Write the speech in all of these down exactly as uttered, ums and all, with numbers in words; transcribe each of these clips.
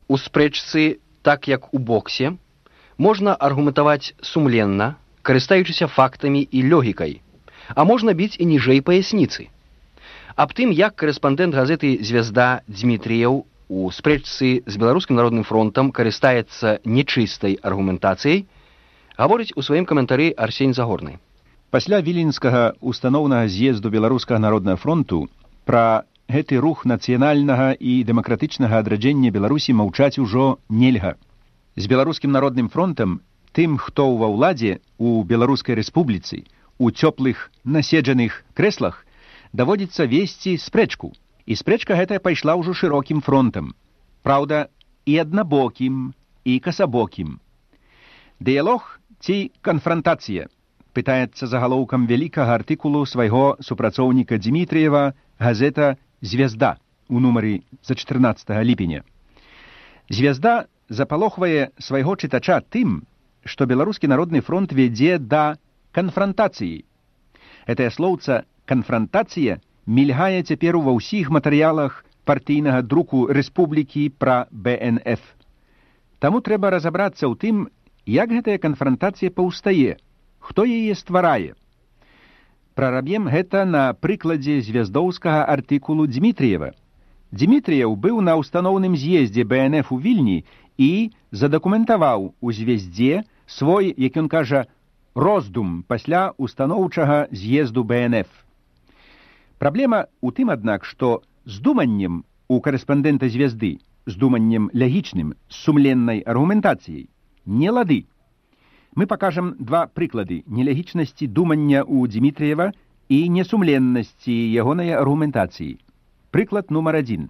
У спрэчцы, так як у боксе, можна аргументаваць сумленна, карыстаючыся фактамі і логікай, а можна біць і ніжэй паясніцы. Аб тым, як корэспандэнт газеты «Звезда» Дзмітрыеў у спрэчцы з Беларускім народным фронтам карыстаецца нечыстай аргументацыяй, гаворыць у сваім каментары Арсень Загорны. Пасля Віленскага установнага з'езду Беларускага народнага фронту пра гэты рух нацыянальнага і дэмакратычнага адраджэння Беларусі маўчаць ужо нельга. З Беларускім народным фронтам, тым, хто ва ўладзе у Беларускай рэспубліцы, у цёплых наседжаных крэслах, даводзіцца весці спрэчку. І спрэчка гэтая пайшла ўжо шырокім фронтам. Праўда, і аднабокім, і касабокім. Дыялог ці канфрантацыя? Пытаецца загалоўкам вялікага артыкулу свайго супрацоўніка Дзмітрыева газета «Звезда» у нумары за чатырнаццатага ліпеня. «Звезда» запалохвае свайго чытача тым, што Беларускі народны фронт вядзе да канфрантацыі. Гэтае слоўца «канфрантацыя» мільгае цяпер ува ўсіх матэрыялах партыйнага друку рэспублікі пра бэ эн эф. Таму трэба разабрацца ў тым, як гэтая канфрантацыя паўстае, хто яе стварае. Прараб'ем гэта на прыкладзе звяздоўскага артыкулу Дзмітрыева. Дзмітрыеў быў на ўстаноўным з'ездзе бэ эн эф у Вільні і задакументаваў у «Звездзе» свой, як ён кажа, роздум пасля устаноўчага з'езду бэ эн эф. Праблема ў тым, аднак, што з думаннем у корэспандэнта «Звезды», з думаннем лягічным, з сумленнай аргументацыяй, не лады. Мы пакажам два прыклады нелягічнасці думання ў Дзмітрыева і несумленнасці ягонай аргументацыі. Прыклад нумар адзін.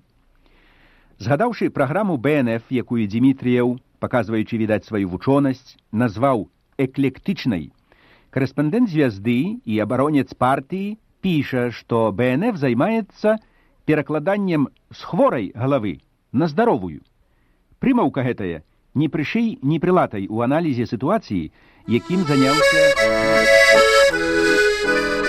Згадаўшы праграму бэ эн эф, якую Дзмітрыеў, паказваючы, відаць, сваю вучонасць, назваў эклектычнай, корэспандэнт «Звезды» і абаронец партыі піша, што бэ эн эф займаецца перакладаннем з хворай галавы на здаровую. Прымаўка гэтая ні прышый, ні прылатай у аналізе сітуацыі, якім заняўся...